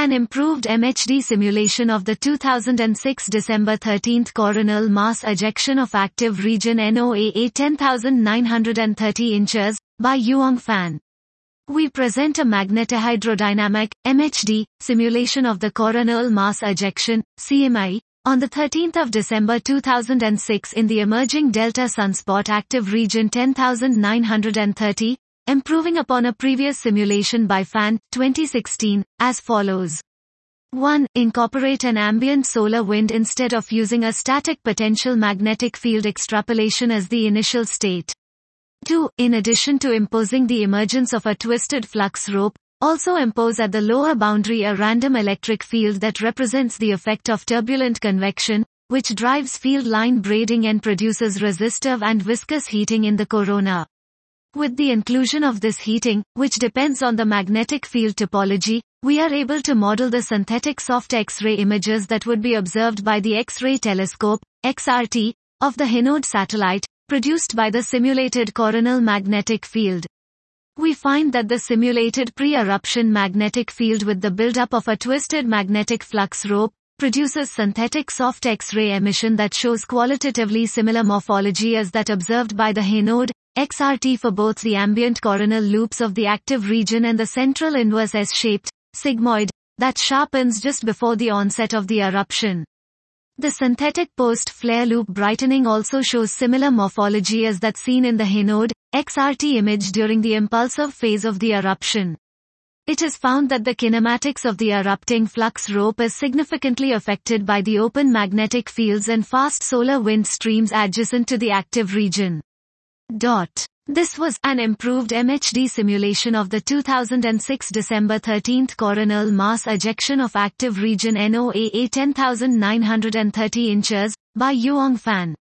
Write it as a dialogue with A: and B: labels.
A: An improved MHD simulation of the 2006 December 13 coronal mass ejection of active region NOAA 10,930 inches, by Yuong Fan. We present a magnetohydrodynamic, MHD, simulation of the coronal mass ejection, CME, on the 13th of December 2006 in the emerging delta sunspot active region 10,930, improving upon a previous simulation by Fan, 2016, as follows. 1. Incorporate an ambient solar wind instead of using a static potential magnetic field extrapolation as the initial state. 2. In addition to imposing the emergence of a twisted flux rope, also impose at the lower boundary a random electric field that represents the effect of turbulent convection, which drives field line braiding and produces resistive and viscous heating in the corona. With the inclusion of this heating, which depends on the magnetic field topology, we are able to model the synthetic soft X-ray images that would be observed by the X-ray telescope, XRT, of the Hinode satellite, produced by the simulated coronal magnetic field. We find that the simulated pre-eruption magnetic field with the buildup of a twisted magnetic flux rope, produces synthetic soft X-ray emission that shows qualitatively similar morphology as that observed by the Hinode, XRT for both the ambient coronal loops of the active region and the central inverse S-shaped, sigmoid, that sharpens just before the onset of the eruption. The synthetic post-flare loop brightening also shows similar morphology as that seen in the Hinode, XRT image during the impulsive phase of the eruption. It is found that the kinematics of the erupting flux rope is significantly affected by the open magnetic fields and fast solar wind streams adjacent to the active region. This was an improved MHD simulation of the 2006 December 13 coronal mass ejection of active region NOAA 10,930 inches, by Yuong Fan.